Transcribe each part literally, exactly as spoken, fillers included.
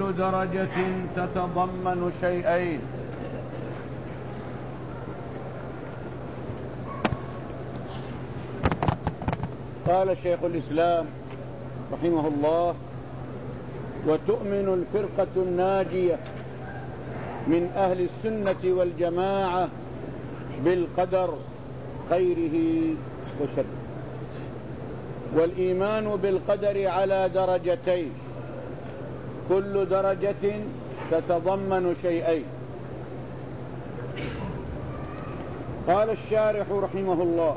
كل درجة تتضمن شيئين. قال شيخ الإسلام رحمه الله: وتؤمن الفرقة الناجية من أهل السنة والجماعة بالقدر خيره وشره. والإيمان بالقدر على درجتين، كل درجة تتضمن شيئين. قال الشارح رحمه الله: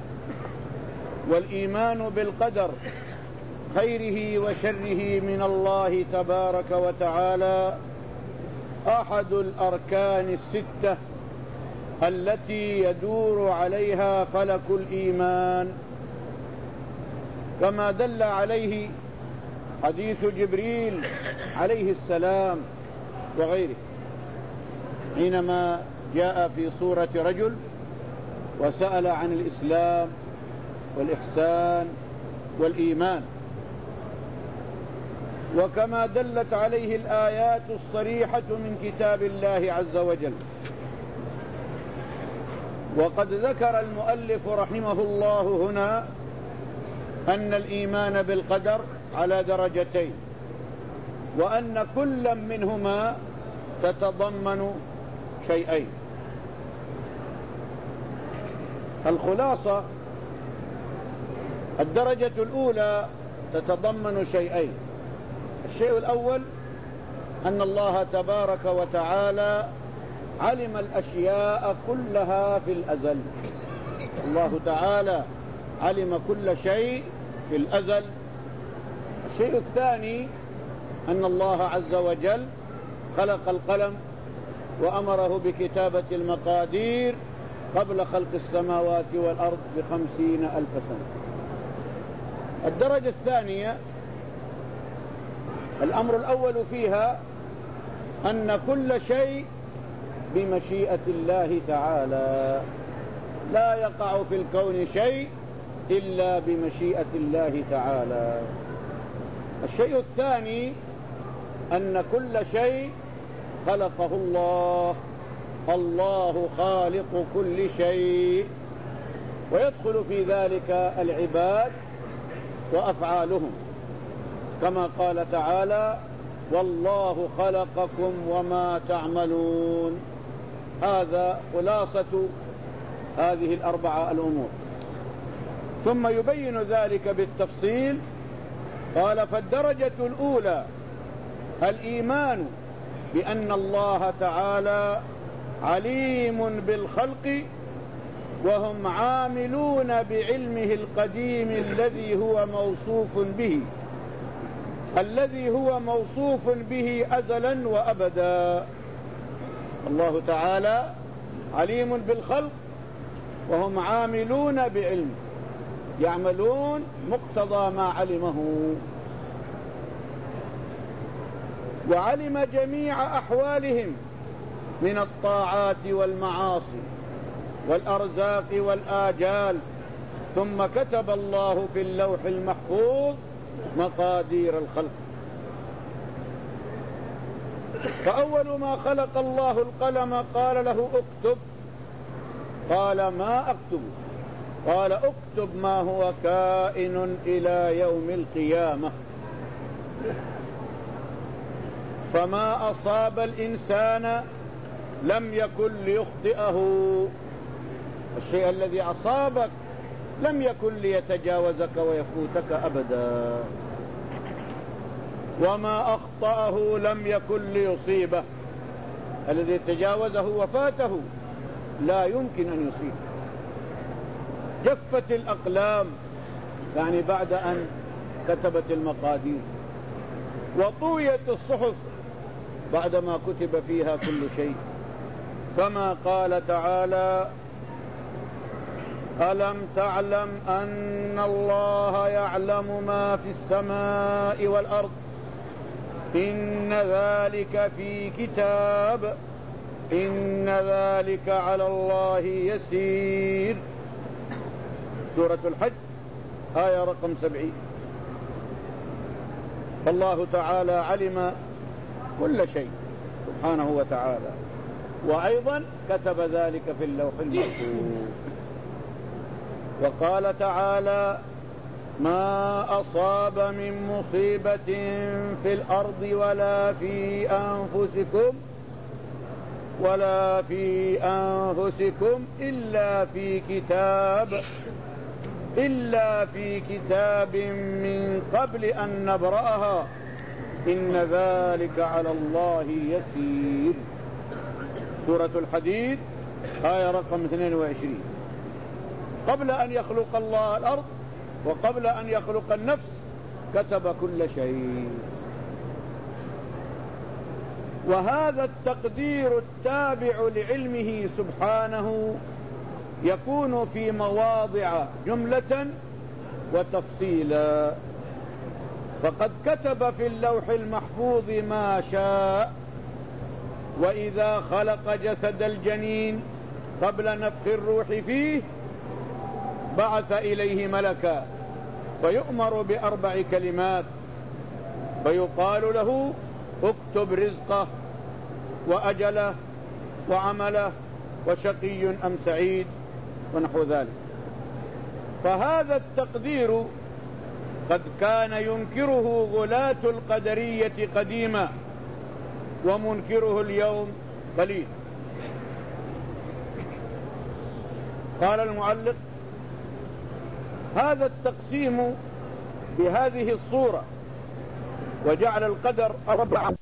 والإيمان بالقدر خيره وشره من الله تبارك وتعالى أحد الأركان الستة التي يدور عليها فلك الإيمان، كما دل عليه حديث جبريل عليه السلام وغيره حينما جاء في صورة رجل وسأل عن الإسلام والإحسان والإيمان، وكما دلت عليه الآيات الصريحة من كتاب الله عز وجل. وقد ذكر المؤلف رحمه الله هنا أن الإيمان بالقدر على درجتين، وأن كل منهما تتضمن شيئين. الخلاصة: الدرجة الأولى تتضمن شيئين. الشيء الأول أن الله تبارك وتعالى علم الأشياء كلها في الأزل. الله تعالى علم كل شيء في الأزل. الشيء الثاني أن الله عز وجل خلق القلم وأمره بكتابة المقادير قبل خلق السماوات والأرض بخمسين ألف سنة. الدرجة الثانية، الأمر الأول فيها أن كل شيء بمشيئة الله تعالى، لا يقع في الكون شيء إلا بمشيئة الله تعالى. الشيء الثاني أن كل شيء خلقه الله، الله خالق كل شيء، ويدخل في ذلك العباد وأفعالهم، كما قال تعالى: والله خلقكم وما تعملون. هذا خلاصة هذه الأربعة الأمور. ثم يبين ذلك بالتفصيل. قال: فالدرجة الأولى الإيمان بأن الله تعالى عليم بالخلق، وهم عاملون بعلمه القديم الذي هو موصوف به الذي هو موصوف به أزلا وأبدا. الله تعالى عليم بالخلق وهم عاملون بعلمه، يعملون مقتضى ما علمه. وعلم جميع أحوالهم من الطاعات والمعاصي والأرزاق والآجال، ثم كتب الله في اللوح المحفوظ مقادير الخلق. فأول ما خلق الله القلم قال له: اكتب. قال: ما أكتب؟ قال: اكتب ما هو كائن إلى يوم القيامة. فما أصاب الإنسان لم يكن ليخطئه، الشيء الذي أصابك لم يكن ليتجاوزك ويفوتك أبدا، وما أخطأه لم يكن ليصيبه، الذي تجاوزه وفاته لا يمكن أن يصيبه. جفت الأقلام، يعني بعد أن كتبت المقادير، وطويت الصحف بعدما كتب فيها كل شيء، كما قال تعالى: ألم تعلم أن الله يعلم ما في السماء والأرض إن ذلك في كتاب إن ذلك على الله يسير. سورة الحج آية رقم سبعين. فالله تعالى علم كل شيء سبحانه وتعالى. وأيضا كتب ذلك في اللوح المحفوظ. وقال تعالى: ما أصاب من مصيبة في الأرض ولا في أنفسكم ولا في أنفسكم إلا في كتاب إلا في كتاب من قبل أن نبرأها إن ذلك على الله يسير. سورة الحديد آية رقم اثنين وعشرين. قبل أن يخلق الله الأرض وقبل أن يخلق النفس كتب كل شيء. وهذا التقدير التابع لعلمه سبحانه يكون في مواضع جملة وتفصيلا. فقد كتب في اللوح المحفوظ ما شاء. وإذا خلق جسد الجنين قبل نفخ الروح فيه بعث إليه ملكا فيؤمر بأربع كلمات فيقال له: اكتب رزقه وأجله وعمله وشقي أم سعيد ونحو ذلك. فهذا التقدير قد كان ينكره غلاة القدرية قديما ومنكره اليوم قليل. قال المعلق: هذا التقسيم بهذه الصورة وجعل القدر أربعة